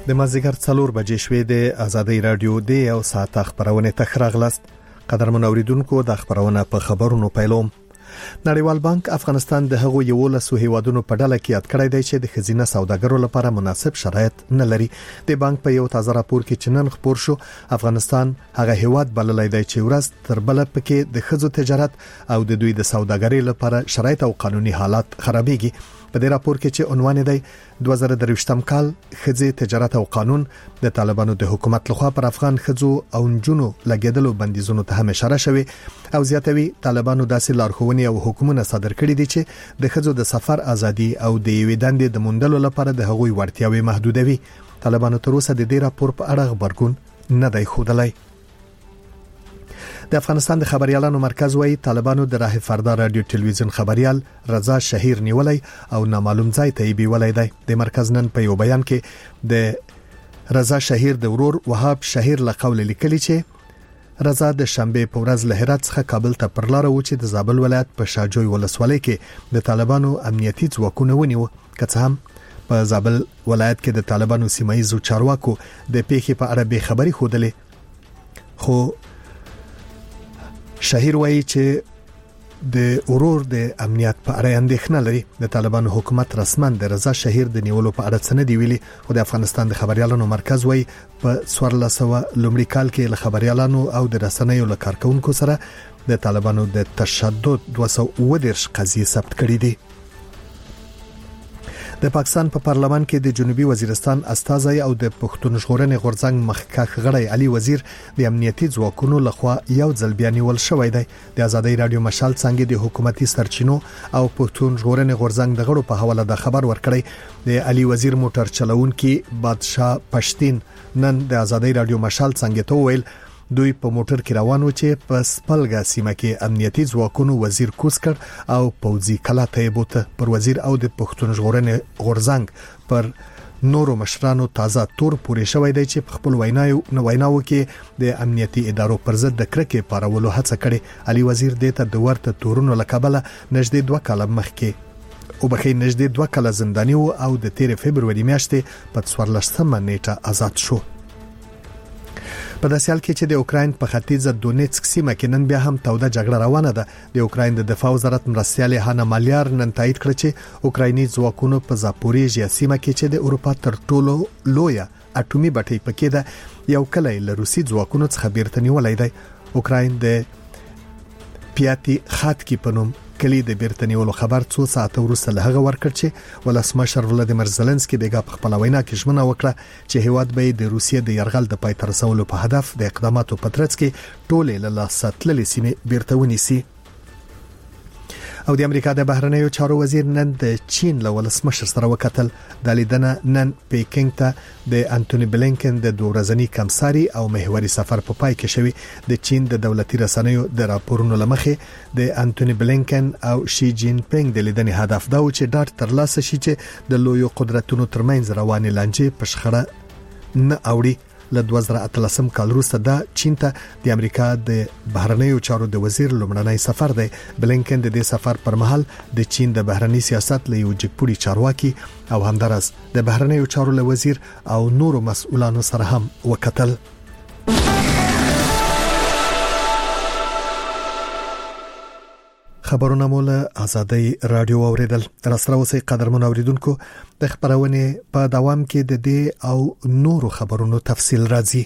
د مازیګر 4 بجې شوې د آزادۍ رادیو د یو ساعت خبرونه تخراغلست. قدرمن اوریدونکو د خبرونه په خبرونو پیلوم. نړیوال بانک افغانستان د هغو 11 هیوادونو په ډله کې یاد کړی دی چې د خزینه سوداګرو لپاره مناسب شرایط نه لري. د بانک په یو تازه راپور کې چې نن خبر شو، افغانستان هغه هیواد بللی دی چې ورځ تر بل پکې د خزو تجارت او د دوی د سوداګرۍ لپاره شرایط او قانوني حالات خرابېږي. په دې راپور کې چې عنوان دی 2023م کال خزي تجارت او قانون، د طالبانو د حکومت لخوا پر افغان خزو او نجونو لګیدلو بندیزونو ته هم اشاره شوی او زیاتوي طالبانو داسې لارښوونې او حکمونه صادر کړي دي چې د خزو د سفر ازادي او د یوې دندې د موندلو لپاره د هغوی وړتیاوې محدودوي. طالبانو تر اوسه د دې راپور په اړه خبرګون نه دی ښودلی. د افغانستان د خبريالانو مرکز وايي طالبانو د راه فردا رادیو ټلویزیون خبريال رضا شهیر نیولای او نامعلوم ځای ته بیولای دی. د مرکز نن په یو بیان کې د رضا شهیر د ورور وهاب شهیر له قول لیکلی چې رضا د شنبه په ورځ له هرات څخه کابل ته پر لار و چې د زابل ولایت په شاجوی ولسوالۍ کې د طالبانو امنیتي ځواکونه ونیو. که څه هم په زابل ولایت کې د طالبانو سیمایي چارواکو د پیښې په اړه به خبري خوده، خو شهیر وایي چې د اورور د امنیت په اړه اندېښنه لري. د طالبانو حکومت رسمن د رضا شهیر د نیولو په اړه څه نه دی ویلي، خو د افغانستان د خبريالانو مرکز وایي په 1400 لومړي کال کې له خبريالانو او د رسنیو له کارکونکو سره د طالبانو د تشدد 210 قضیې ثبت کړي دي. د پاکستان په پارلمان کې د جنوبي وزیرستان استازي او د پښتون ژغورنې غورځنګ مخکښ غړی علي وزیر د امنیتي ځواکونو لخوا یو ځل بیانول شوی دی. د آزادۍ رادیو مشال څنګه د حکومتي سرچینو او پښتون ژغورنې غورځنګ د غړو په حواله د خبر ورکړی. د علي وزیر موټر چلوونکي بادشاه پښتين نن د آزادۍ رادیو مشال څنګه ته ویل دوی په موټر کې روانو چې په سپلګا سیمه کې امنیتي ځواکونو وزیر کوز کړ او پوځي کلا ته بوته. پر وزیر او د پښتون ژغورنې غورځنګ پر نورو مشرانو تازه تور پورې شوی دی چې په خپل ویناو کې د امنیتي ادارو پر ضد د کرکې پارولو هڅه کړې. علي وزیر د ته د ورته تورونو لکبله نږدې 2 کال مخکې نږدې 2 کال زنداني او د 13 فبرवरी میاشتې په 14مه نیټه آزاد شو. په داسې حال کې چې د اوکراین په ختیځ دونیتسک سیمه کې نن بیا هم توده جګړه روانه ده. د اوکراین د دفاع وزارت مرستیال هانا مالیار نن تایید کړ چې اوکرایني ځواکونو په زاپوریژیا سیمه کې چې د اروپا تر ټولو لویه اټومي بټۍ پکې ده یو کلی له روسي ځواکونو څخه بیرته نیولای دی. اوکراین د پیاتي خات کې پنوم کلی د بیرتنیولو خبر 2 ساعته وروسته له هغه ورکړ چې ولسمشر ولادیمیر زيلنسکي بیګا په خپل وینا کې ژمنه وکړه چې هیواد به د روسیې د يرغل د پای تر رسولو په هدف د اقداماتو په ترڅ کې ټولې له لاسه تللې سیمې بیرته ونیسي. او د امریکا د بهرنیو چارو وزیر نن د چین له ولسمشر سره وکتل. د لیدنه نن پیکینګ ته د انټونی بلینکن د 2 ورځنی کمساري او محوري سفر په پای کې شوی. د چین د دولتي رسنیو د راپورونو لمخې د انټونی بلینکن او شي جین پینګ د لیدنې هدف دا و چې ډاټ ترلاسه شي چې د لویو قدرتونو ترمنځ روانې لانجې په شخړه نه اوړي. له 2013 کال وروسته د چین ته د امریکا د بهرنیو چارو د وزیر لومړنی سفر دی. بلینکن د دې سفر پر مهال د چین د بهرنی سیاست له یو جګپوړي چارواکي او همدارس د بهرنیو چارو له وزیر او نورو مسؤلانو سره هم وکتل. خبرونه مولا آزادۍ رادیو اوریدل. راسره اوسې قدرمن اوریدونکو د خبرونه په دوام کې د دې او نورو خبرونو تفصیل راځي.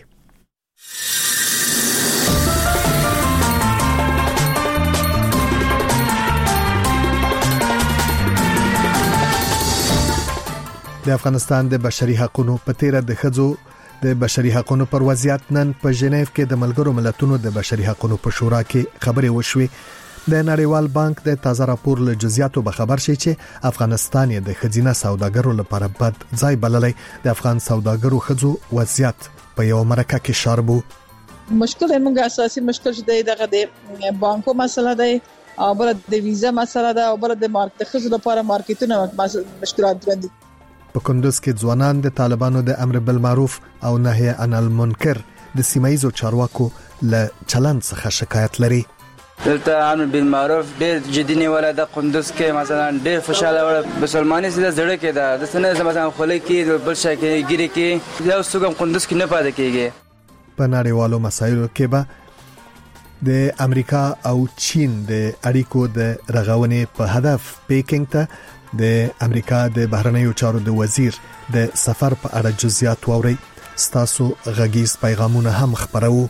د افغانستان د بشري حقوقو په تیر د خځو د بشري حقوقو پر وضعیت نن په ژنیف کې د ملګرو ملتونو د بشري حقوقو په شورا کې خبرې وشوي. د نړیوال بانک د تازه راپور له جزئیاتو به خبر شي چې افغانستان د خزینه سوداګرو لپاره بد ځای بللی. د افغان سوداګرو خزو وضعیت په یو مرکه کې شاربو. مشکل موږ اساسي مشکل شته دغه د بانکو مسله ده او بل د ویزا مسله ده او بل د مارکیټ خزو لپاره مارکیټونه مشکلات دي. په کندوز کې ځوانان د طالبانو د امر بالمعروف او نهي عن المنکر د سیمایي چارواکو له چلند څخه شکایت لري. دلته امر بالمعروف ډېر جدي نیولی ده. قندوز کې مثلا ډېر خوشحاله وړه مسلمانۍ سره زړه کې ده. داسې نه مثلا خولۍ کې بل شی کې ګیرې کې یو څوک هم قندوز کې نه پاتې کېږي. په نړیوالو مسایلو کې به د امریکا او چین د اړیکو د رغونې په هدف پیکینګ ته د امریکا د بهرنیو چارو د وزیر د سفر په اړه جزئیات واوري. ستاسو غږیز پیغامونه هم خبرو.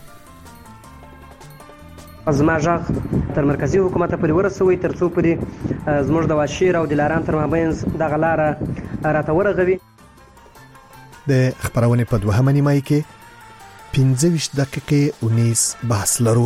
زما ژغ تر مرکزی حکومت پورې ورسوي ترڅو پورې زموږ د واشیر او دلارام تر مابین دغه لاره راته ورغوي. د خبرونې په دوهمه نیمایي کې 15 دقیقې 19 بحث لرو.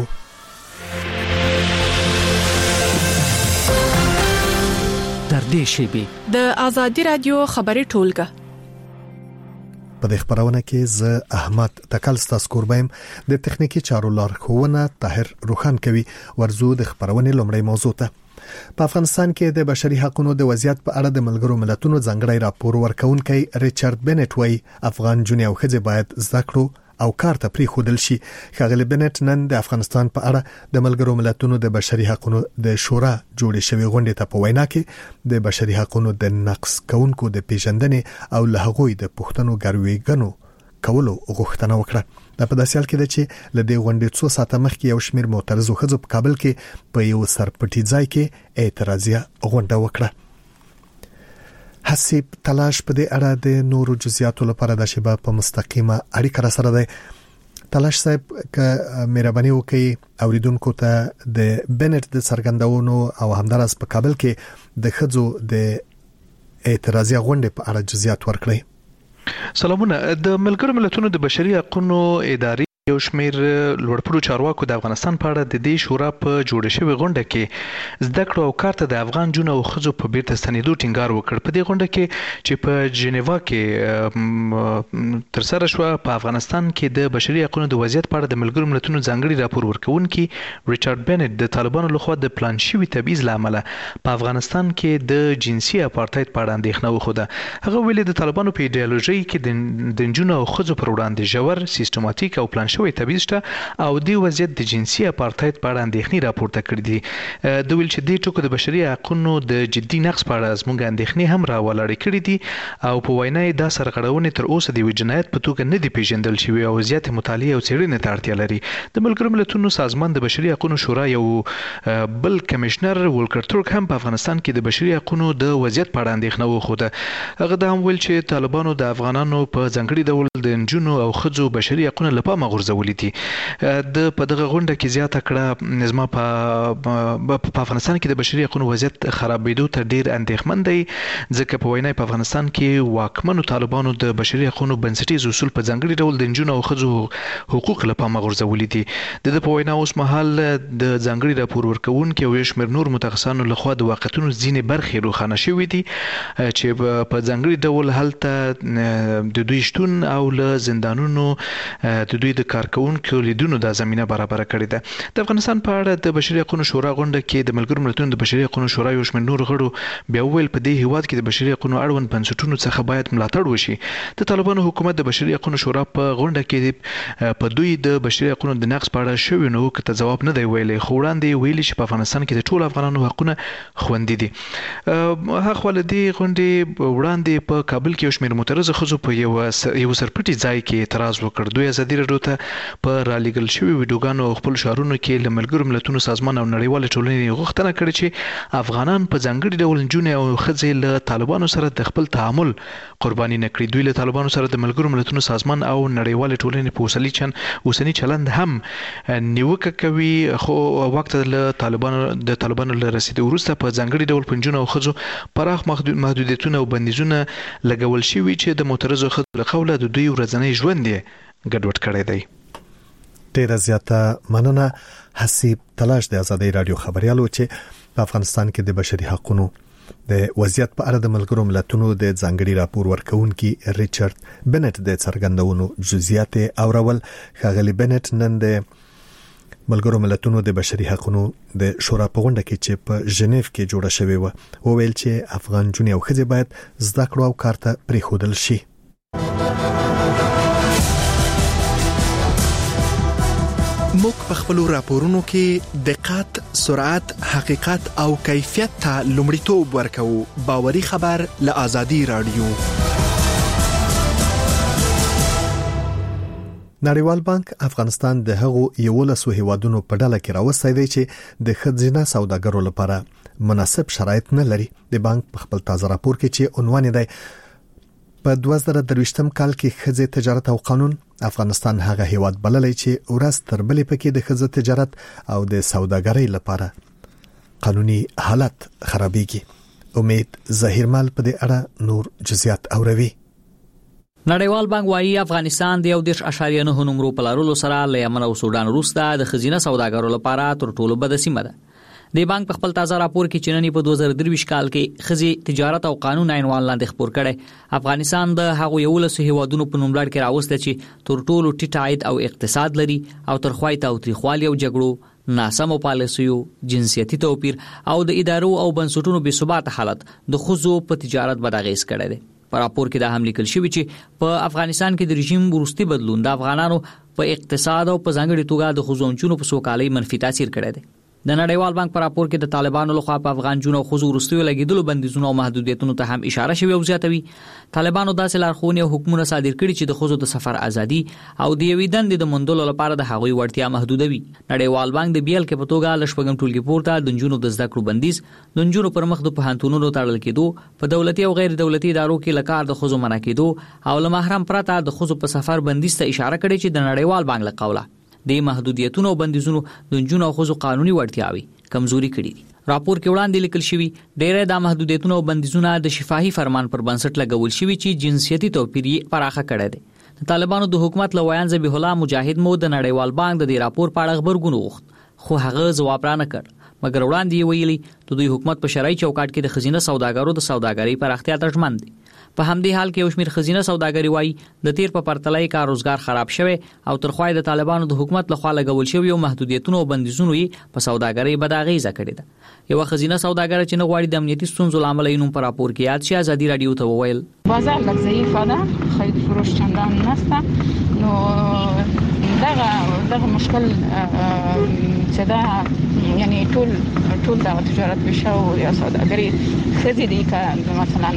در دې شیبي د آزادي رادیو خبري ټولګه په دې خبرونه کې ز احمد تکل ستاسو قربایم د تخنیکی چارو لارښوونه طاهر روخان کوي. ورزو د خبرونه لومړی موضوع ته. په افغانستان کې د بشري حقوقو د وضعیت په اړه د ملګرو ملتونو ځانګړی راپور ورکونکي ریچارډ بنټ وایي افغان جونې او ښځې باید زده کړو او کار ته پری خودل شي. ښاغلی بنټ نن د افغانستان په اړه د ملګرو ملتونو د بشري حقوقو د شورا جوړې شوی غونډې ته په وینا کې د بشري حقوقو د نقض کونکو د پیژندنې او له هغوی د پښتنو ګرویګنو کولو غوښتنه وکړه. د په داسې حال کې ده چې له دې غونډې څو ساعته مخکې یو شمېر معترضو ښځو په کابل کې په یو سرپټي ځای کې اعتراضیه غونډه وکړه. حسیب تلاش په دې اړه د نورو جزئیاتو لپاره د شباب په مستقیمه اړیکه را سره ده. تلاش صاحب که مهرباني وکړي اوریدونکو ته د بنټ د څرګندونو او همدارس په کابل کې د خځو د اعتراضي غونډې په اړه جزئیات ورکړي. سلامونه. د ملګرو ملتونو د بشري حقوقو ادارې یو شمیر لوړپوړو چارواکو د افغانستان په اړه د دې شورا په جوړه شوی غونډه کې زده کړو او کار ته د افغان جون او خځو په بیرته ستنېدو ټینګار وکړ. په دې غونډه کې چې په جنیوا کې تر سره شو په افغانستان کې د بشري حقوقو د وضعیت په اړه د ملګرو ملتونو ځانګړي راپور ورکونکي ریچارډ بنټ د طالبانو لخوا د پلان شوی تبعیض لامل په افغانستان کې د جنسي اپارټاید په اړه اندېښنه وخوده. هغه ویلي د طالبانو په ایډیالوژي کې د جون او خځو پر وړاندې ژور سیستماتیک او پلان شوی تبعیض شته او د وضعیت د جنسي اپارټاید په اړه اندېښنې راپورته کړې دي. د ویل چې د ټکو د بشري حقوقو د جدي نقض په اړه زموږ اندېښنې هم راولاړې کړې دي او په وینا یې دا سرغړونې تر اوسه د جنایت په توګه نه دي پیژندل شوی او زیات مطالعه او څېړنې ته اړتیا لري. د ملګرو ملتونو سازمان د بشري حقوقو شورا یو بل کمشنر ولکر تورک هم په افغانستان کې د بشري حقوقو د وضعیت په اړه اندېښنه وخوده. هغه دا هم ویل چې طالبانو د افغانانو په ځانګړي ډول د نجونو او ښځو بشري حقوقو لپاره غورځولي دي. د په دغه غونډه کې زیاته کړه نظم په افغانستان کې د بشري حقوقو وضعیت خرابېدو ته ډیر اندېښمن دی ځکه په وینا په افغانستان کې واکمنو طالبانو د بشري حقوقو بنسټیز اصول په ځانګړي ډول د نجونو او ښځو حقوق لپاره غورځولي دي. د په وینا اوس مهال د ځانګړي راپور ورکونکي او شمېر نور متخصصانو لخوا د واقعیتونو ځینې برخې روښانه شوې دي چې په ځانګړي ډول هلته د دوی شتون او له زندانونو د دوی د کارکونکو لیدونو د زمينه برابر کړې ده. د افغانستان په اړه د بشري حقوقو شورا غونډه کې د ملګرو ملتونو د بشري حقوقو شورا یو شمېر نور غړو بیا ویل په دې هیواد کې د بشري حقوقو اړوند بنسټونو څخه باید ملاتړ وشي. د طالبانو حکومت د بشري حقوقو شورا په غونډه کې په دوی د بشري حقوقو د نقض په اړه شوی نو کته جواب نه دی ویلي خو وړاندې ویلي چې په افغانستان کې د ټولو افغانانو حقوقونه خوندي دي. هغه ولدي غونډې وړاندې په کابل کې یو شمېر معترض ښځو په یو سرپټي ځای کې اعتراض وکړ. دوی ازادي راډیو ته په رالیږل شوی ویډیوګانو او خپل شعارونو کې له ملګرو ملتونو سازمان او نړیوال ټولنې غوښتنه کړې چې افغانان په ځانګړي ډول نجونې او ښځې له طالبانو سره د خپل تعامل قرباني نه کړي. دوی له طالبانو سره د ملګرو ملتونو سازمان او نړیوال ټولنې په اوسني چلند هم نیوکه کوي خو وخت له طالبانو له رسیدو وروسته په ځانګړي ډول په نجونو او ښځو پراخ محدودیتونه او بندیزونه لګول شوي چې د معترضو ښځو له قوله د دوی ورځنی ژوند یې ګډوډ کړی دی. ډیره زیاته مننه حسیب تلاش د آزادي رادیو خبريالو چې په افغانستان کې د بشري حقوقو د وضعیت په اړه د ملګرو ملتونو د ځانګړي راپور ورکونکي ریچارډ بنټ د څرګندونو جزئیات اورول. ښاغلی بنټ نن د ملګرو ملتونو د بشري حقوقو د شورا په غونډه کې چې په ژنیف کې جوړه شوې و ویل چې افغان جونې او ښځې باید زده کړو او کار ته پریښودل شي. موږ په خپل راپورونو کې دقت، سرعت، حقیقت او کیفیت ته لومړیتوب ورکوو. باوري خبر له آزادي رادیو. نړیوال بانک افغانستان د هغو 11 هیوادونو په ډله کې راوستي دی چې د خزینه سوداګرو لپاره مناسب شرایط نه لري. د بانک په خپل تازه راپور کې چې عنوان دی په 2023م کال کې خزې تجارت او قانون، افغانستان هغه هیواد بللی چې ورځ تر بلې پکې د خزې تجارت او د سوداګرۍ لپاره قانوني حالت خرابېږي. امید ظاهرمال په دې اړه نور جزئیات اوروي. نړیوال بانک وايي افغانستان د 1.9 نمبر په لارولو سره له یمن او سودان وروسته د خزینه سوداګرو لپاره تر ټولو بد سیمه ده. د بانک په خپل تازه راپور کې چنني په 2023 کال کې خزي تجارت او قانون عنوان لاندې خبر کړي افغانستان د هغو 11 هیوادونو په نوملړ کې راوسته چې تر ټولو ټیټ عاید او اقتصاد لري او تر خوایته او تریخوالي او جګړو، ناسمو پالیسیو، جنسیتي توپیر او د ادارو او بنسټونو بې ثبات حالت د خزو په تجارت بداغیز کړي دي. په راپور کې دا هم لیکل شوی چې په افغانستان کې د رژیم وروستي بدلون د افغانانو په اقتصاد او په ځانګړي توګه د خزونچونو په سوکالۍ منفي تاثیر کړی دی. د نړیوال بانک په راپور کې د طالبانو لخوا په افغان جنو او خزو وروستي لګیدلو بندیزونو او محدودیتونو ته هم اشاره شوی او زیاتوي. طالبانو داسې لارښوونې او حکمونه صادر کړي چې د خزو د سفر ازادي او د یوې دندې د موندلو لپاره د هغوی وړتیا محدودوي. نړیوال بانک د بیل کې په توګه لشپږم ټولګي پورته د نجونو د زده کړو بندیز، د نجونو پر مخ د پوهنتونونو تړل کېدو، په دولتي او غیر دولتي ادارو کې لکار د خزو منع کېدو او له محرم پرته د خزو په سفر بندیز ته اشاره کړي چې د نړیوال بانک له قوله د محدودیتونو او بندیزونو د نجونو او خزو قانوني وړتیاوي کمزوري کړي دي. راپور کې وړاندې لیکل شوی ډېر د محدودیتونو او بندیزونو د شفاهي فرمان پر بنسټ لګول شوی چې جنسیتي توپیر یې پراخه کړی دی. د طالبانو د حکومت لویان ذبیح الله مجاهد مو د نړیوال بانک د راپور په اړه خبرګون وغوښت خو هغه ځواب را نه کړ، مګر وړاندې ویلي د دوی حکومت په شرعي چوکاټ کې د خزینه سوداګرو د سوداګرۍ پراختیا تضمن دي. په همدې حال کې یو شمېر خزینه سوداګري وایي د تیر په پرتلې کار روزګار خراب شوی او ترخوای د طالبانو د حکومت لخوا لګول شوی او محدودیتونو او بندیزونو یې په سوداګرۍ بداغیزه کړې ده. یو خزینه سوداګر چې نه غواړي د امنیتي ستونزو لامل یې نوم په راپور کې یاد شي آزادي رادیو ته وویل بازار لږ ضعیف ده، خرید فروش چندان نشته. نو دغه مشکل چې دا یعنی ټول د تجارت بشه او یا سوداګري خزي دي که مثلا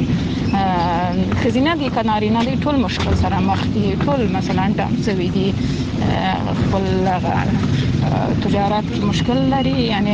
خزینه دي که نارینه دي ټول مشکل سره مخ دي. ټول مثلا ټامسوي دي خپل تجارت مشکل لري، یعنی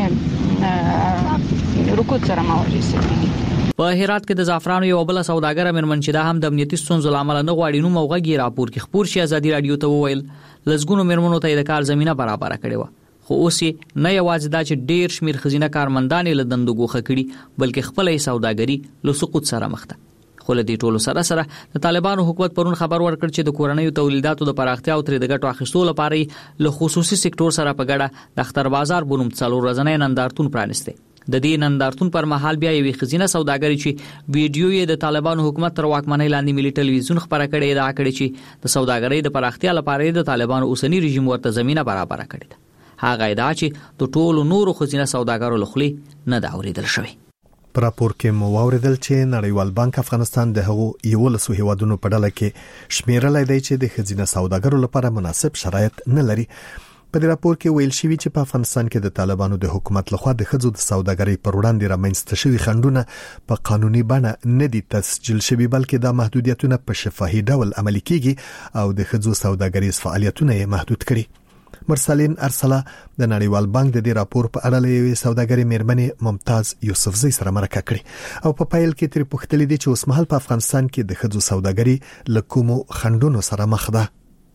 رکود سره مواجه دي. په هرات کې د زعفرانو یو بل سوداګر مېرمن چې دا هم د امنیتي ستونزو لامل نه غواړي نو موغږی راپور کې خبر شي آزادي رادیو ته وویل لزګونو مېرمنو ته د کار زمينه برابر کړې و. خو اوس نه یوازې دا چې ډېر شمیر خزینه کارمندان له دندو ګوښه کړي بلکې خپلې سوداګري له سقوط سره مخ ده. خو له دې ټولو سره د طالبانو حکومت پرون خبر ورکړ چې د کورنیو تولیداتو د پراختیا او تر د ګټو اخیستلو لپاره له خصوصي سکتور سره په ګډه د اختر بازار بونم څلور ورځې نندارتون پرانسته. د دې نندارتون پر مهال بیا یوې خزینه سوداګري چې ویډیو یې د طالبانو حکومت تر واکمنۍ لاندې ملي ټلویزیون خبره کړې ده کړې چې د سوداګرۍ د پراختیا لپاره د طالبانو اوسنی رژیم ورته زمينه برابر کړې ده. هغه ادعا چې د ټولو نورو خزینه سوداګرو لخوا نه دا اوریدل شوی. په راپور کې مو واوریدل چې نړیوال بانک افغانستان د هغو 11 هیوادونو په ډله کې شمیرلای دی چې د خزینه سوداګرو لپاره مناسب شرایط نه لري. په دې راپور کې ویل شوی چې په افغانستان کې د طالبانو د حکومت لخوا د خزو د سوداګرۍ پر وړاندې رامنځته شوی خنډونه په قانوني بڼه نه دي تسجیل شوی بلکې دا محدودیتونه په شفاهي ډول عملي کیږي او د خزو سوداګریز فعالیتونه یې محدود کړي. مرسلین ارسلا د نړیوال بانک د دې راپور په اړه له سوداګرۍ مېرمنې ممتاز یوسفزۍ سره مرکه کړې او په پایل کې تر پوښتنې دي چې اوس مهال په افغانستان کې د خزو سوداګرۍ له کومو خنډونو سره مخ ده.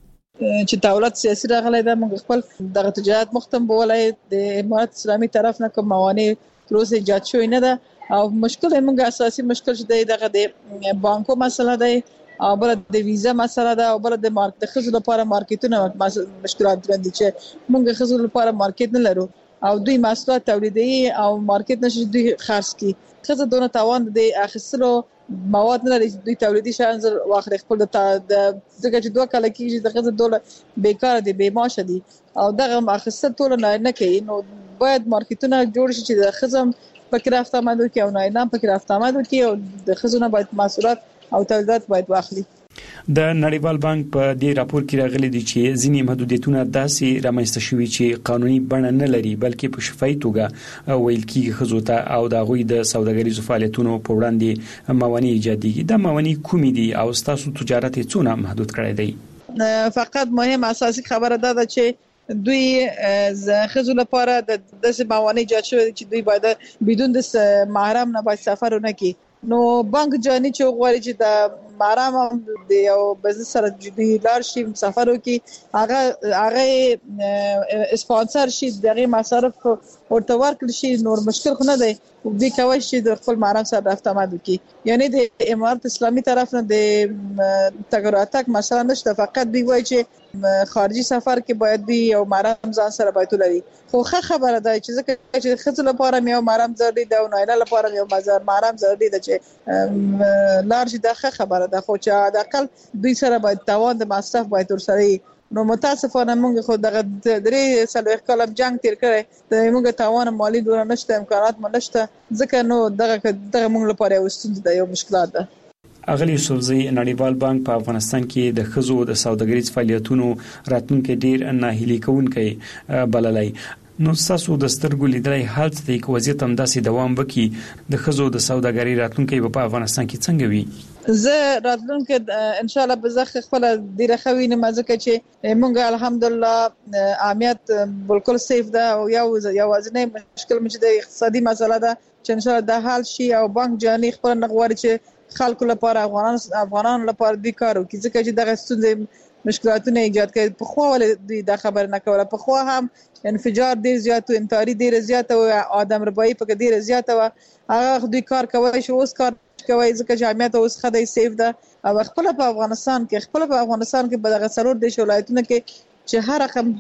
چې دولت سیاسي راغلی دا موږ خپل دغه تجارت مختم بولای د امارات اسلامي طرف نه کوم موانع تروسه ایجاد شوی نه ده او مشکل موږ اساسي مشکل چې دغه د بانکو مسله ده او بل د ویزا مسله ده او بل د مارکیټ خزو لپاره مارکیټونه مشکلات دي چې موږ خزو لپاره مارکیټ نه لرو او دوی محصولات تولیدي او مارکیټ نشي دوی خرڅ کی خزه دونه توان د اخیستلو مواد نه لري دوی تولیدي شان واخر خپل د دغه چې دوه کال کېږي د خزه دوله بیکار دي بې معاش دي او دغه اخیستل ټول نه کوي. نو باید مارکیټونه جوړ شي چې د خزم پکې رافتامد کوي او نه پکې رافتامد کوي او د خزونه باید محصولات او تولیدات باید واخلي. د نړیوال بانک په دې راپور کې راغلي دي چې ځینې محدودیتونه داسې رامنځته شوي چې قانوني بڼه نه لري بلکې په شفاهي توګه ویل کېږي ښځو ته او د هغوی د سوداګریزو فعالیتونو په وړاندې موانع ایجادېږي. دا موانع کومې دي او ستاسو تجارت یې څونه محدود کړی دی؟ فقط مهم اساسي خبره ده چې دوی ښځو لپاره د داسې موانع ایجاد شوي چې دوی باید بدون د محرم نه باید سفر ونه کړي. نو بانک جاني چې غواړي چې د محرم د یو بزنس سره جدي لار شي سفر وکړي هغه اسپانسر شي دغه مصارف ورته ورکړي شي نور مشکل خو نه دی دوی کوي چې د خپل محرم سره رابطه ماد وکړي. یعنی د امارات اسلامي طرف نه د تګراتک مثلا نشته فقط دوی وایي چې خارجي سفر کې باید دی یو محرم ځان سره باید ولري. خو خبره ده چې ځکه چې خځو لپاره یو محرم ضروري دی او نایله لپاره یو محرم ضروري دی چې لار شي دا خبره ده خو چې د اقل دوی سره باید توان د مصرف باید ورسره. نو متاسفانه موږ خو دغه درې سلوخ کلم جنگ تیر کړی د موږ توان مالی دونه نشته امکانات مو نشته ځکه نو دغه موږ لپاره یو ستونزه ده یو مشکلات ده. اغلی یوسفزی نړیوال بانک په افغانستان کې د ښځو د سوداګریز فعالیتونو راتلونکي ډیر ناهیلي کوونکی بللای. نو تاسو د سترګو لیدلای حالت د یک وضعیت هم داسې دوام وکړي د ښځو د سوداګرۍ راتلونکي په افغانستان کې څنګه وي؟ زه راتلونکي ان شاء الله بزخ خپل ډیره خوینه مزه چې مونږ الحمدلله اهمیت بالکل سیف ده او یو وزنه مشکل مچ د اقتصادي مسله ده چې ان شاء الله د حل شي او بانک جاني خپل نغوړي چې خلکو لپاره افغانان لپاره د کار وکړي ځکه چې دغه ستونزې مشکلاتونه ایجاد کړي. په خو ول د خبر نه کوله په خو هم انفجار ډیر زیات او انتحاري ډیر زیات او آدم ربایي په ډیر زیات او هغه دوی کار کوي چې اوس کار کوي ځکه جامعیت اوس خدای سیف ده او خپل په افغانستان کې په دغه څلور د ولایتونو کې چې هر رقم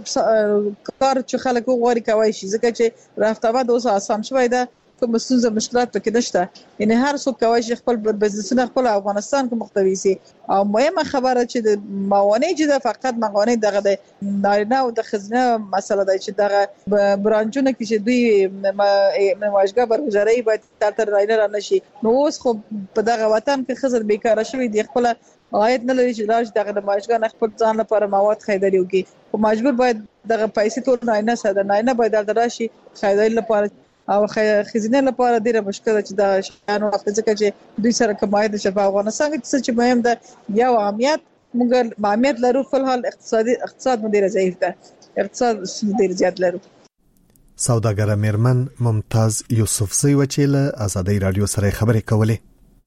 کار چې خلکو غواړي کوي شي ځکه چې رافتاباد اوس آسان شوی ده کوم څه مشکلات پکې نشته. یعنی هر څوک کوي چې خپل بزنسونه خپل افغانستان کې مختوي سي او مهمه خبره چې د موانع چې فقط موانع دغه د نارینه او د خزینه مسله ده چې دغه برانچونه کې چې دوی مواجهه برګزاري باید تر راینه نشي. نو اوس خو په دغه وطن کې خزر بیکاره شوی دی خپل عاید نه لري چې لاش دغه مواجهه نه خپل ځان لپاره مواد خریداري وکړي او مجبور باید دغه پیسې ټول نه ساده نه باید درشي خریداري لپاره او خزینه لپاره ډیره مشکله چې دا شانو وخت ځکه چې دوی سره کمای د شفا افغانستان کې چې مهم ده یو اهمیت موږ اهمیت لرو په حال اقتصاد مدیر ضعیف ده اقتصاد ډیر زیات لرو. سوداګر میرمن ممتاز یوسفزی وچیله آزادی رادیو سره خبرې کولې.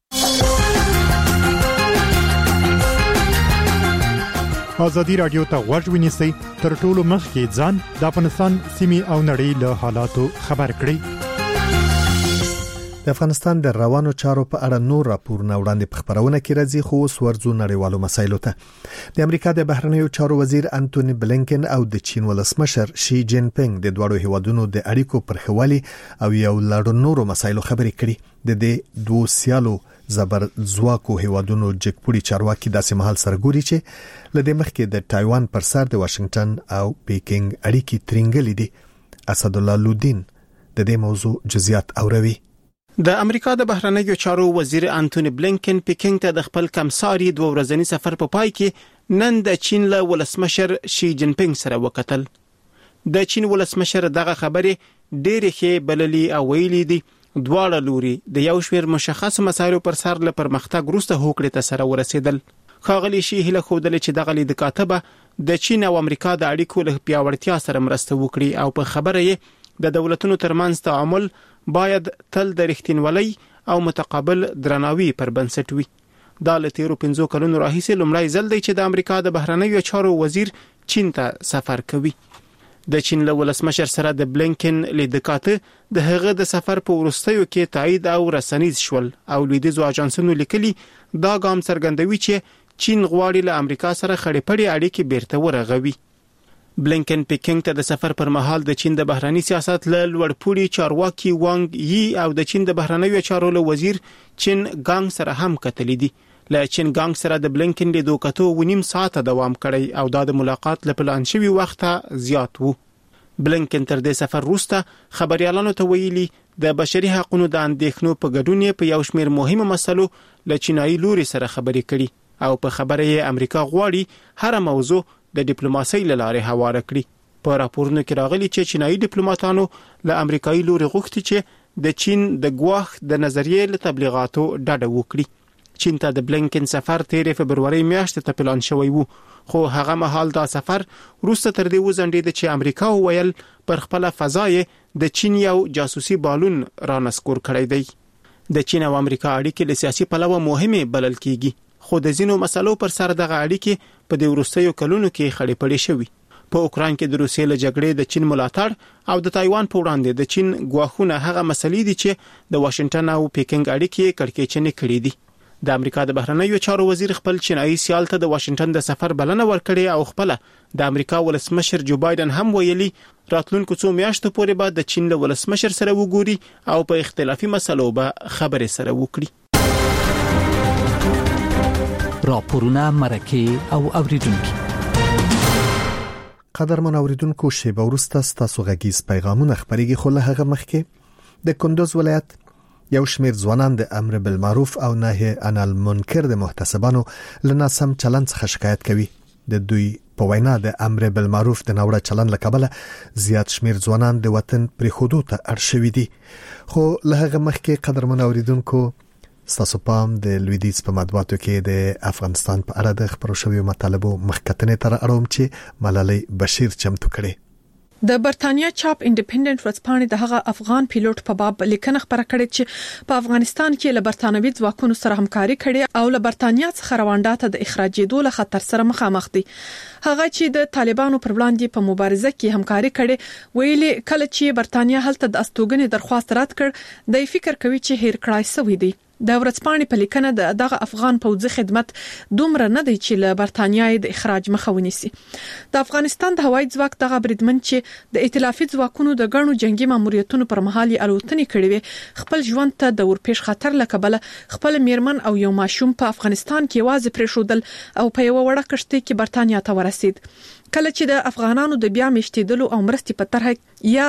آزادی رادیو ته غوږ ونیسئ تر ټولو مخکې ځان د افغانستان سیمې او نړۍ له حالاتو خبر کړئ. د افغانستان د روانو چارو په اړه نور راپورونه وړاندې په خبرونه کې راځي خو ورځو نړیوالو مسایلو ته. د امریکا د بهرنیو چارو وزیر انټونی بلینکن او د چین ولسمشر شي جین پینګ د دوړو هیوادونو د اړیکو پرخوالي او یو لړ نورو مسایلو خبرې کړي. د دې دوه سیالو زبر زواکو هیوادونو جګپوړي چارواکي داسې محل سرګوري چې لدې مخکې د تایوان پر سر د واشنگټن او پیکینګ اړیکې ترنګلې دي. اسد الله لودین د دې موضوع جزئیات اوروي. د امریکا د بهرنیو چارو وزیر انټونی بلینکن پیکینګ ته د خپل کمساري 2 ورځنی سفر په پای کې نن د چین له ولسمشر شي جین پینګ سره وکتل. د چین ولسمشر دغه خبره ډېرې ښې بللي او ویلي دي دواړه لوري د یو شمېر مشخص مسایلو پر سر له پرمختګ وروسته هوکړې ته سره ورسېدل. ښاغلي شي هله خوده چې دغه لید کاتبه د چین او امریکا د اړیکو له پیاوړتیا سره مرسته وکړي او په خبره یې د دولتونو ترمنځ تعامل باید تل د رښتینولۍ او متقابل درناوي پر بنسټ وي. دا له 15 کلونو راهیسې لومړی ځل دی چې د امریکا د بهرنیو چارو وزیر چین ته سفر کوي. د چین له ولسمشر سره د بلینکن لیدکاته د هغه د سفر په وروستیو کې تایید او رسنیز شول او لیدیزو اژانسونو لیکلي دا ګام څرګندوي چې چین غواړي له امریکا سره خړې پړې اړیکې بیرته ورغوي. بلینکن پیکینګ ته د سفر پر مهال د چین د بهرنی سیاست له لوړپوړي چارواکي وانګ یي او د چین د بهرنیو چارو له وزیر چین ګانګ سره هم کتلې دي. له چین ګانګ سره د بلینکن لیدوکاتو ونیم ساعت دوام کړی او د ملاقات له پلان شوی وخت زیات وو. بلینکن تر دې سفر وروسته خبريالانو ته ویلي د بشري حقوقو د اندېښنو په ګډون په یو شمېر مهمه مسلو له چینایي لوري سره خبرې کړي. او په خبره یې امریکا غواړي هر موضوع د ډیپلوماسۍ لاره هواره کړي. په راپورونو کې راغلي چې چینایي ډیپلوماټانو له امریکایي لوري غوښتي چې د چین د ګواښ د نظریې له تبلیغاتو ډډه وکړي. چین ته د بلینکن سفر 13 فبرवरी میاشتې ته پلان شوی وو، خو هغه مهال دا سفر وروسته تر دې وځنډید چې امریکا وویل پر خپل فضای د چین یو جاسوسي بالون را نسکور کړی دی. د چین او امریکا اړیکې له سیاسي پلوه مهمه بلل کیږي، خو د ځینو مسلو پر سر دغه اړیکې په دې وروستیو کلونو کې خړې پړې شوي. په اوکران کې د روسیې له جګړې د چین ملاتړ او د تایوان په وړاندې د چین ګواښونه هغه مسلې دي چې د واشنگټن او پیکینګ اړیکې کړکېچنې کړې دي. د امریکا د بهرنیو چارو وزیر خپل چینایي سیال ته د واشنگټن د سفر بلنه ورکړې او خپل د امریکا ولسمشر جو بایدن هم ویلي راتلونکو څو میاشتو پورې به د چین له ولسمشر سره وګوري او په اختلافي مسلو به خبرې سره وکړي. راپورونه مرکه او اوریدونکو قدرمن اوریدونکو شیبه وروسته ستاسو غږیز پیغامونه خبرېږي، خو له هغه مخکې د کندوز ولایت یو شمېر ځوانان د امر بالمعروف او نهي عن المنکر د محتسبانو له ناسم چلند څخه شکایت کوي. د دوی په وینا د امر بالمعروف د ناوړه چلند له کبله زیات شمېر ځوانان د وطن پرېښودو ته اړ شوي دي. خو له هغه مخکې قدرمن اوریدونکو ستاسو پام د لویدیځ په مطبوعاتو کې د افغانستان په اړه د خبرو شویو مطالبو مخکتنې تر اړوم چې ملالۍ بشیر چمتو کړي. د برتانیا چاپ انډیپندنت ورځپاڼې د هغه افغان پیلوټ په باب لیکنه خبره کړې چې په افغانستان کې له برتانوي ځواکونو سره همکاري کړې او له برتانیا څخه روانډا ته د اخراجېدو له خطر سره مخامخ دي. هغه چې د طالبانو پر وړاندې په مبارزه کې همکاري کړې ویلي کله چې برتانیا هلته د استوګنې درخواست رد کړ د فکر کوي چې هیر کړای شوی دی. د ورځپاڼې په لیکنه دغه افغان پوځي خدمت دومره نه دی چې له برتانیا د اخراج مخه ونیسي. د افغانستان د هوایي ځواک دغه بریدمن چې د ائتلافي ځواکونو د غړو جنگي ماموریتونو پر مهال الوتنې کړې وي خپل ژوند ته د ورپېښ خطر لکبله خپل میرمن او یو ماشوم په افغانستان کې واځي پرېښودل او په یو وړه کشتۍ کې برتانیا ته ورسید. کله چې د افغانانو د بیا میشتېدلو او مرستې په طرح یا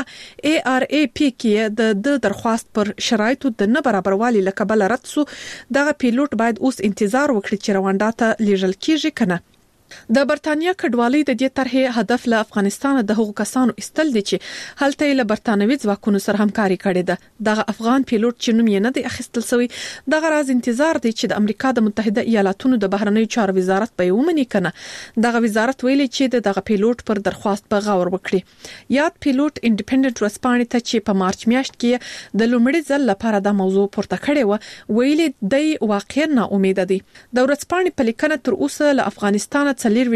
ARAP کې د درخواست پر شرایطو د نه برابروالي لکبله رد سو، دغه پیلوټ باید اوس انتظار وکړي چې روانډا ته لیږل کیږي کنه. د برتانیا کډوالۍ د دې طرحې هدف له افغانستان د هغو کسانو استل دي چې هلته له برتانوي ځواکونو سره همکاري کړې ده. دغه افغان پیلوټ چې نوم یې نه دی اخیستل شوی دغه راز انتظار دی چې د امریکا د متحده ایالاتونو د بهرنیو چارو وزارت به ومني کنه. دغه وزارت ویلي چې دغه پیلوټ پر درخواست به غور وکړي. یاد پیلوټ انډیپندنت ورځپاڼې ته چې په مارچ میاشت کې د لومړي ځل لپاره د موضوع پورته کړې و ویلي دی واقعا نا امید دي. د ورځپاڼې په لیکنه تر اوسه له افغانستان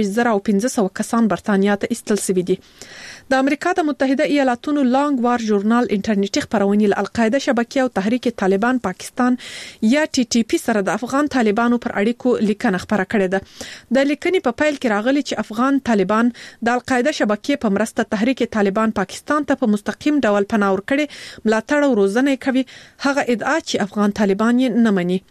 4500 کسان برتانیا ته استل سوي دي. د امریکا د متحده ایالاتونو لانګ وار ژورنال انټرنیټي خبرونه ل القاعده شبکې او تحریک طالبان پاکستان یا TTP سره د افغان طالبانو پر اړیکو لیکنه خبره کړې ده. د لیکنې په پیل کې راغلي چې افغان طالبان د القاعده شبکې په مرسته تحریک طالبان پاکستان ته په مستقیم ډول پناه ورکړي ملاتړ او روزنه کوي. هغه ادعا چې افغان طالبان یې نه مني.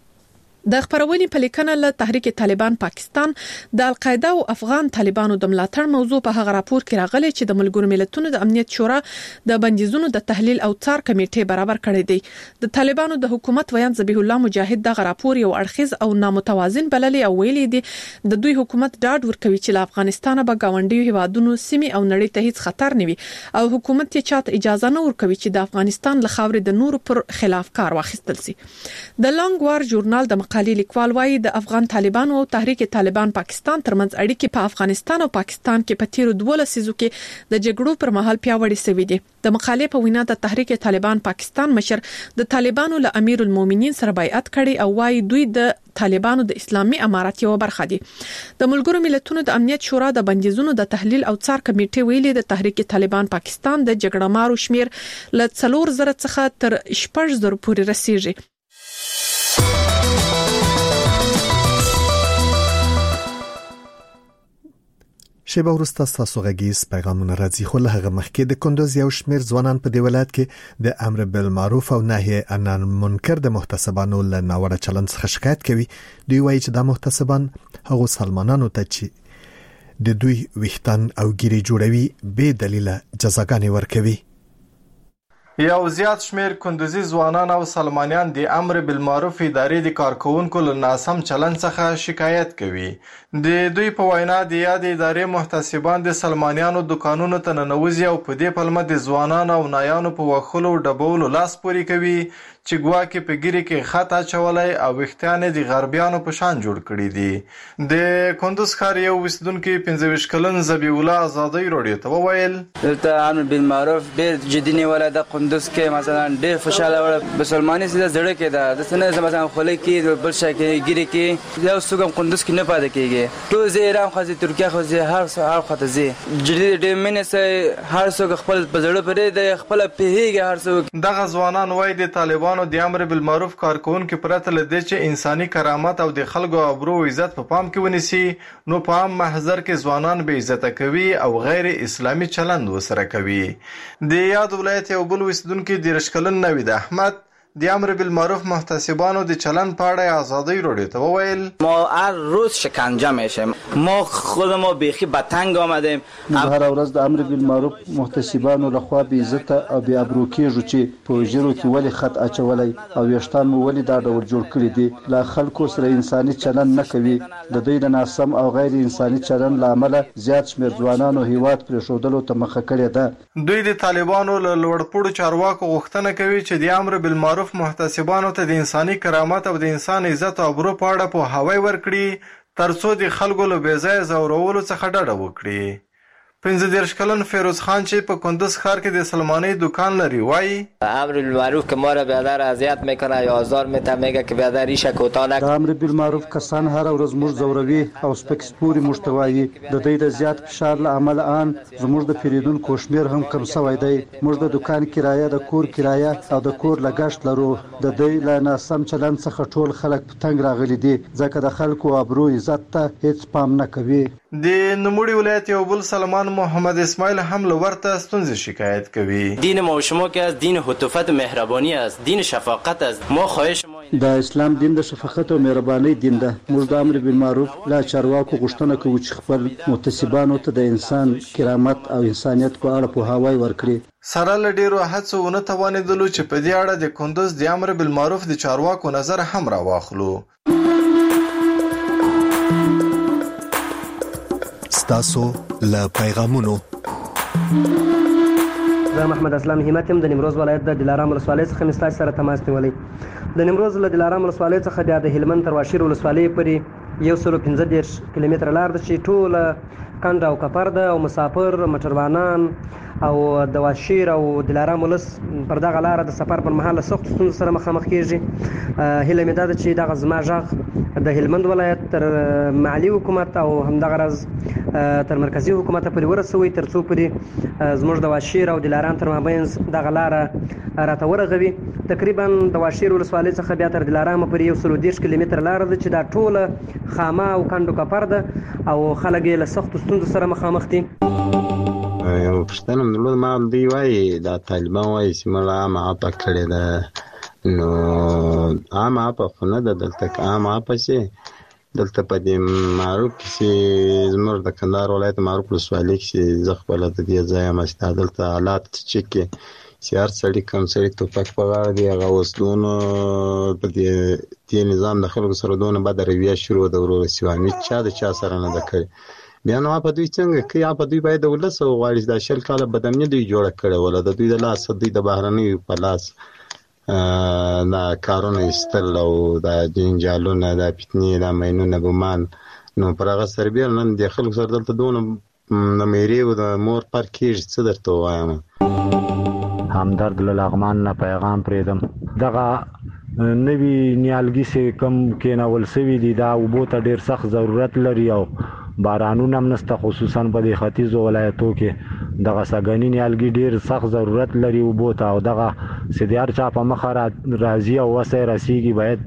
د خبرونې په لیکنه له تحریک طالبان پاکستان د القاعده او افغان طالبانو د ملاتړ موضوع په هغه راپور کې راغلی چې د ملګرو ملتونو د امنیت شورا د بندیزونو د تحلیل او څار کمیټې برابر کړی دی. د طالبانو د حکومت ویان ذبیح الله مجاهد د راپور یو اړخیز او نامتوازن بللی او ویلي دی د دوی حکومت ډاډ ورکوي چې له افغانستان به گاونډي هیوادونو سیمې او نړۍ ته هیڅ خطر نه وي او حکومت یې چاته اجازه نه ورکوي چې د افغانستان له خاورې د نورو پر خلاف کار واخیستل شي. د لانګ وار ژورنال د مقالې لیکوال وايي د افغان طالبانو او تحریک طالبان پاکستان ترمنځ اړیکې په افغانستان او پاکستان کې په تیرو 12 لسیزو کې د جګړو پر مهال پیاوړې شوې دي. د مقالې په وینا د تحریک طالبان پاکستان مشر د طالبانو له امیر المؤمنین سره بیعت کړي او وايي دوی د طالبانو د اسلامي امارت یو برخه دي. د ملګرو ملتونو د امنیت شورا د بندیزونو د تحلیل او څار کمیټې ویلي د تحریک طالبان پاکستان د جګړه مارو شمیر له 4000 څخه تر 6000 پورې رسیږي. شیبه وروسته ستاسو غږیز پیغامونه راځي، خو له هغه مخکې د کندوز یو شمېر ځوانان په دې ولایت کې د امر بالمعروف او نهي عن المنکر د محتسبانو له ناوړه چلند څخه شکایت کوي. دوی وایي چې د محتسبان هغو سلمانانو ته چې د دوی ویښتان او ګیرې جوړوي بې دلیله جزاګانې ورکوي. یو زیات شمیر کندوزي ځوانان او سلمانیان د امر بالمعروف ادارې د کارکونکو له ناسم چلند څخه شکایت کوي. د دوی په وینا د یاد ادارې محتسبان د سلمانیانو دکانونو ته ننوځي او په دې پلمه د ځوانانو او نایانو په وښلو ډبولو لاس پورې کوي چې ګواکې په ګیرې کې خط اچولی او ویښتان د غربیانو په شان جوړ کړي دي. د کندوز ښار یو اوسیدونکي 25 کلن ذبیح الله ازادۍ راډیو ته وویل دلته امر بالمعروف ډېر جدي نیولی ده. کندوز کې مثلا ډېر خوشحاله وړه مسلماني سیده زړه کې ده. داسې نه مثلا خولۍ کې بل شی کې ګیرې کې یو څوک هم کندوز کې نه پاتې کېږي. ټول ځای ایران خوا ځي، ترکیه خوا ځي، هر خواته ځي. جدي ډېر مینې سره هر څوک خپل په زړه پورې دی، خپله پوهېږي هر څوک. دغه ځوانان وایي د طالبانو د امر بالمعروف کارکونکي پرته له دې چې انساني کرامت او د خلکو ابرو او عزت په پام کې ونیسي، نو په عام محضر کې ځوانان بې عزته کوي او غیر اسلامي چلند ورسره کوي. د یاد ولایت یو بل اوسیدونکي 13 کلن نوید احمد د امر بالمعروف محتسبانو د چلند په اړه ازادۍ راډیو ته وویل ما هر روز شکنجه میشیم، ما خود ما بیخی به تنگ آمدیم. هر ورځ د امر بالمعروف محتسبانو لخوا بې عزته او بې ابرو کېږو چې په ژیرو کې ولې خط اچولی او ویښتان مو ولې دا ډول جوړ کړي دي. له خلکو سره انساني چلند نه کوي. د دوی د ناسم او غیر انساني چلند له امله زیات شمېر ځوانانو هیواد پرېښودلو ته مخه کړې ده. دوی د طالبانو له لوړپوړو چارواکو غوښتنه کوي چې د امر بالمعروف محتسبانو ته د انساني کرامت او د انسان عزت او ابرو په اړه پوهاوی ورکړي ترڅو د خلکو له بې ځایه ځورولو څخه ډډه وکړي. 15 کلن فیروز خان چې په کندوز ښار کې د سلماني دکان لري وایي امر بالمعروف که ما را بیادر اذیت میکنه یا آزار میده، میگه که بیادر ریشه کوتاه نکن. د امر بالمعروف کسان هر ورځ موږ ځوروي او سپک سپوري موږ ته وایي. د دوی د زیات فشار له امله ان زموږ د پیرودونکو شمیر هم کم شوی دی. موږ د دکان کرایه، د کور کرایه او د کور لګښت لرو. د دوی له ناسم چلند څخه ټول خلک په تنګ راغلي دي ځکه د خلکو ابرو عزت ته هیڅ پام نه کوي. د نوموړي ولایت یو بل سلمان محمد اسماعیل هم له ورته ستونزې شکایت کوي. دین ما و شما که از دین حطوفت و مهربانی است، دین شفقت است. ما خواهش د اسلام دین د شفقت او مهرباني دین ده. موږ د امر بالمعروف لا چارواکو غوښتنه کوو چې خپل متسبانو ته د انسان کرامت او انسانیت په اړه پوهاوی ورکړي. سره له ډیرو هڅو ونه توانېدلو چې په دې اړه د کندوز د امر بالمعروف د چارواکو نظر هم راواخلو. ستاسو له پیغامونو زه محمد اسلام همت یم د نیمروز ولایت د دلارام ولسوالۍ څخه مې ستاسو سره تماس نیولی. د نیمروز له دلارام ولسوالۍ څخه بیا د هلمند تر واشیر ولسوالۍ پورې 115 کیلومتره لار ده چې ټوله کند او کپر ده او مسافر موټروانان او د واشیر او دلارام ولس پر دغه لار د سفر پر مهال سخت ستونزو سره مخامخ کیږي. هیله مې ده چې دغه زما غږ د هلمند ولایت تر معلي حکومت او همدغه راز تر مرکزی حکومت پورې ورسوي ترڅو پورې زموږ د واشیر او دلارام تر مابین دغه لار راته ورغوي. تقریبا د واشیر ولسوالۍ څخه بیا تر دلارام پورې 130 کیلومتره لار ده چې دا ټوله خامه او کندو کپر ده او خلک یې له سختو ستونزو سره مخامخ دي. یو پښتنه مې ما دوی وایي دا طالبان وایي چې موږ عامه عفه کړې ده. نو عامه عفه خو نه ده، دلته عامه عفه چې دلته په دې معروف کې زموږ د کندهار ولایت معروف ولسوالۍ کې زه خپله د دې ځای یم چې دلته حالات چک کې چې هر سړي کوم سړي توپک په غاړه دی هغه وسلونو په دې نظام د خلکو سره دونه بده رویه شروع ده وروره سیواني چا د چا سره نه ده کړې. بیا نو په دوی څنګه کوي؟ په دوی باید د ولس وغواړي دا 20 کاله بدامني دوی جوړه کړې وله د دوی د لاس دوی د بهرنیو په لاس دا کارونه ایستل او دا جنجالونه دا فتنې دا مینونه ګمان نو پر هغه سربیل نن د خلکو سره دلته دونه د میرې او د مور پر کېږي څه درته ووایم. همدرد له لغمان نه پیغام پرېږدم. دغه نوي نیالګي چې کوم کېنول سوي دي دا اوبو ته ډېر سخت ضرورت لري او بارانونه هم نشته، خصوصا په دې ختیځو ولایتو کې دغه سږني نیالګي ډېر سخت ضرورت لري اوبو ته او دغه چې د هر چا په مخه راځي او وسه رسیږي باید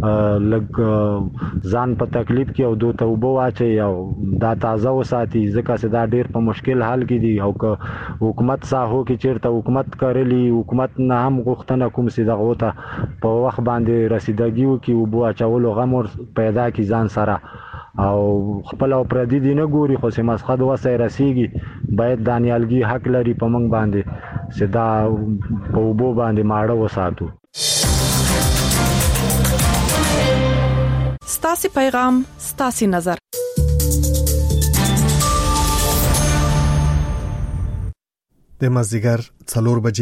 لږ ځان په تکلیف کې او دوی ته اوبه واچوي او دا تازه وساتي ځکه چې دا ډېر په مشکل حال کې دي. او که حکومت ساحو کې چیرته حکومت کرلی حکومت نه هم غوښتنه کوم چې دغه ته په وخت باندې رسیدګي وکړي اوبو اچولو غم پیدا کړي ځان سره او خپل او پردي دي نه ګوري خو سم مسخد وسه رسیږي باید دانیالګي حق لري په موږ باندې صدا په وبو باندې ماړه وساتو. ستاسي پیغام ستاسي نظر. د مازدیګر 4 بجې